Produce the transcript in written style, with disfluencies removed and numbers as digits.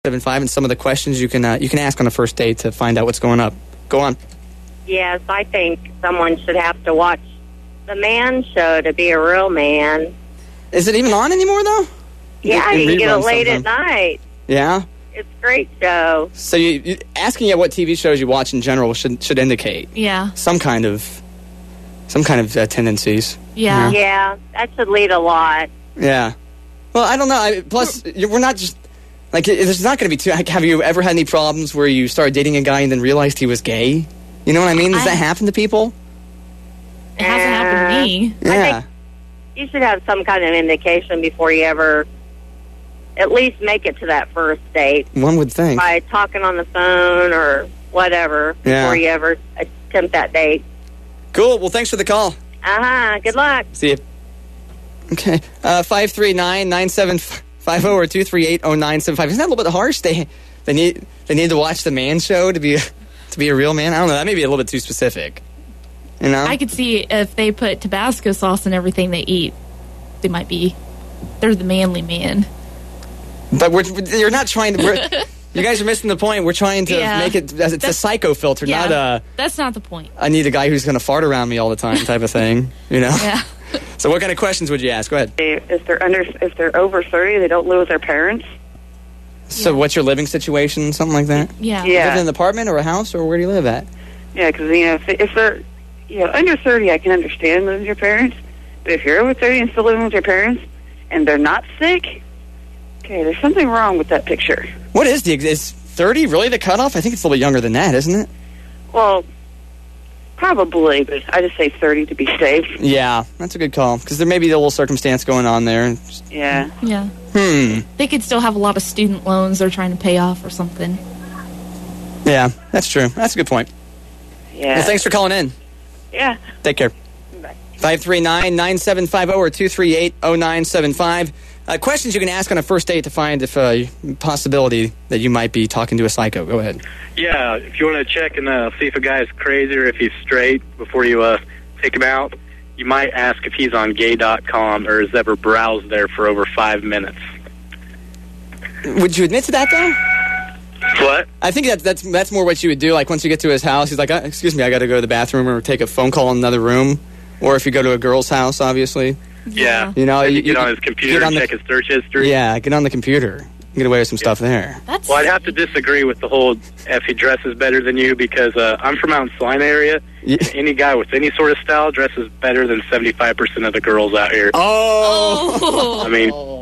975 and some of the questions you can ask on a first date to find out what's going up. Go on. Yes, I think someone should have to watch The Man Show to be a real man. Is it even on anymore, though? Yeah, you can get it late at night. Yeah? It's a great show. So you asking you what TV shows you watch in general should indicate some kind of tendencies. Yeah. Yeah, that should lead a lot. Yeah. Well, I don't know. Plus, we're not just... Like, there's not going to be too... Have you ever had any problems where you started dating a guy and then realized he was gay? You know what I mean? Does that happen to people? It hasn't happened to me. Yeah. I think you should have some kind of indication before you ever at least make it to that first date. One would think. By talking on the phone or whatever before you ever attempt that date. Cool. Well, thanks for the call. Good luck. See you. Okay. 539-9750 or 238-0975. Isn't that a little bit harsh? They need to watch The Man Show to be a real man? I don't know. That may be a little bit too specific. You know? I could see if they put Tabasco sauce in everything they eat, they're the manly man. But you're not trying to... You guys are missing the point. We're trying to make it... It's a psycho filter, not a... That's not the point. I need a guy who's going to fart around me all the time type of thing. You know? Yeah. So what kind of questions would you ask? Go ahead. If they're over 30, they don't live with their parents. So what's your living situation? Something like that? Yeah. You live in an apartment or a house, or where do you live at? Yeah, because if they're under 30, I can understand living with your parents. But if you're over 30 and still living with your parents, and they're not sick, okay, there's something wrong with that picture. What is 30 really the cutoff? I think it's a little bit younger than that, isn't it? Well, probably, but I just say 30 to be safe. Yeah, that's a good call, because there may be a little circumstance going on there. Yeah. Yeah. They could still have a lot of student loans they're trying to pay off or something. Yeah, that's true. That's a good point. Yeah. Well, thanks for calling in. Yeah. Take care. Bye. 539-9750 or 238-0975. Questions you can ask on a first date to find if possibility that you might be talking to a psycho. Go ahead. Yeah, if you want to check and see if a guy's crazy or if he's straight before you take him out, you might ask if he's on gay.com or has ever browsed there for over 5 minutes. Would you admit to that, though? What? I think that's more what you would do. Like, once you get to his house, he's like, excuse me, I got to go to the bathroom or take a phone call in another room. Or if you go to a girl's house, obviously. Yeah. You know, you get on his computer and check his search history. Yeah, get on the computer. Get away with some stuff there. Well, I'd have to disagree with the whole if he dresses better than you because I'm from out in Salina area. Yeah. Any guy with any sort of style dresses better than 75% of the girls out here. Oh! I mean...